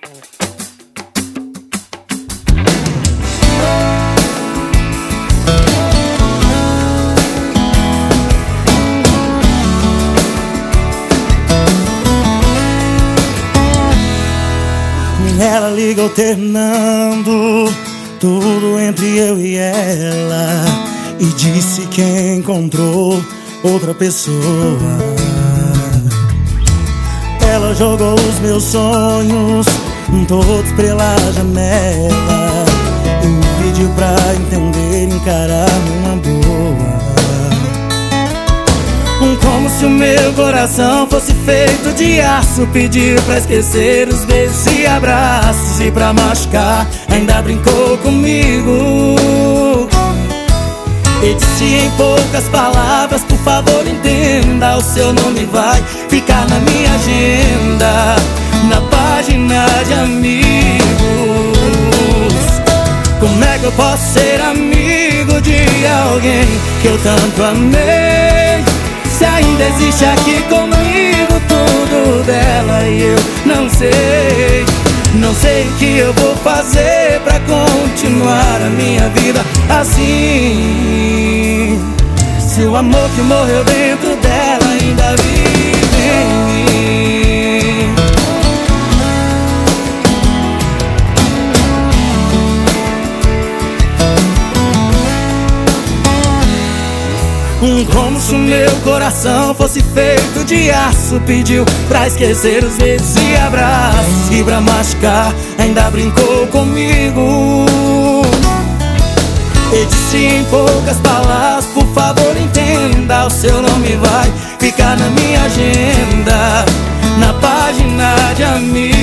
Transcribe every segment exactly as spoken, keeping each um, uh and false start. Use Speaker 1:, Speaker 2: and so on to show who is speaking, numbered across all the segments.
Speaker 1: Ela liga alternando tudo entre eu e ela e disse que encontrou outra pessoa. Ela jogou os meus sonhos todos pela janela e me pediu pra entender e encarar numa boa. Como se o meu coração fosse feito de aço, pediu pra esquecer os beijos e abraços, e pra machucar ainda brincou comigo e disse em poucas palavras: por favor entenda, o seu nome vai ficar na minha agenda, na página de amigos. Como é que eu posso ser amigo de alguém que eu tanto amei, se ainda existe aqui comigo tudo dela e eu não sei? Não sei o que eu vou fazer pra continuar a minha vida assim, se o amor que morreu dentro dela ainda vive em mim. Como se o meu coração fosse feito de aço, pediu pra esquecer os beijos e abraços, e pra machucar ainda brincou comigo e disse em poucas palavras: por favor entenda, o seu nome vai ficar na minha agenda, na página de amigos.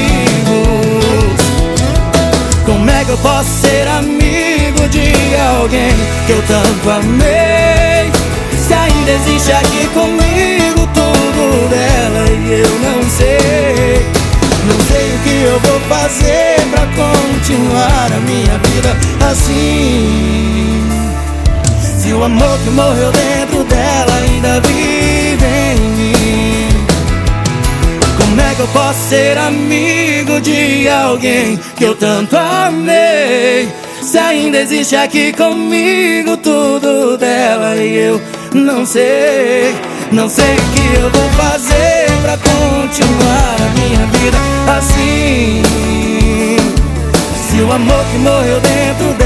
Speaker 1: Como é que eu posso ser amigo de alguém que eu tanto amei, se ainda existe aqui comigo tudo dela e eu não sei? Não sei o que eu vou fazer pra continuar a minha vida assim, se o amor que morreu dentro dela ainda vive em mim. Como é que eu posso ser amigo de alguém que eu tanto amei, se ainda existe aqui comigo tudo dela e eu não sei? Não sei o que eu vou fazer pra continuar a minha vida assim, se o amor que morreu dentro dela